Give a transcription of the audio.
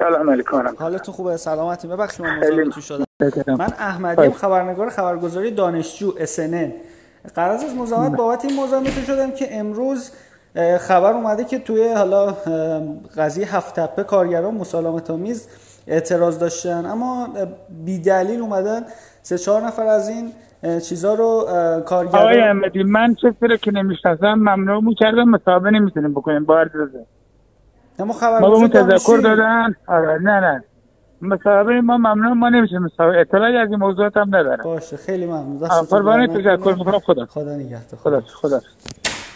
سلام علیکم. حالتون خوبه؟ سلامتی؟ ببخشید من مزاحمتون شدم. من احمدیم، خبرنگار خبرگزاری دانشجو SNN. قرار است مزاحمت بابت این مزاحمتون شدم که امروز خبر اومده که توی حالا قضیه هفت تپه کارگران مسالمت آمیز اعتراض داشتن، اما بی دلیل اومدن 3-4 نفر از این چیزا رو کارگران. آقای احمدی، من چیزی رو که نمیشناسم ممنوع کردم، مصاحبه نمیتونیم بکنیم با عرض بزن. ما خبرگزاری تذکر دادن. آره نه مصاحبه ما ممنوع، ما نمیشه مصاحبه، اطلاعی از این موضوعات هم ندارم. باشه خیلی ممنون. قربان تشکر میکنم. خدا نگهدار. خدا